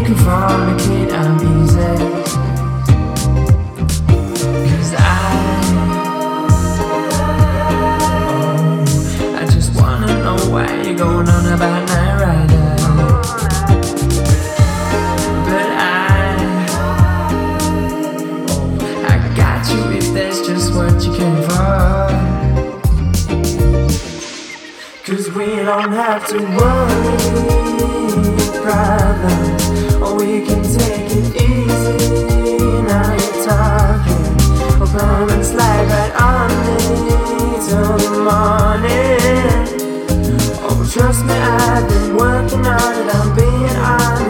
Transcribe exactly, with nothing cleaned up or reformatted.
can fornicate, I'm easy. Cause I, oh, I just wanna know why you're going on about Night Rider. But I, oh, I got you if that's just what you came for. Cause we don't have to worry problems, or we can take it easy. Now you're talking, oh come and slide right on me till the morning. Oh trust me, I've been working on it, I'm being honest.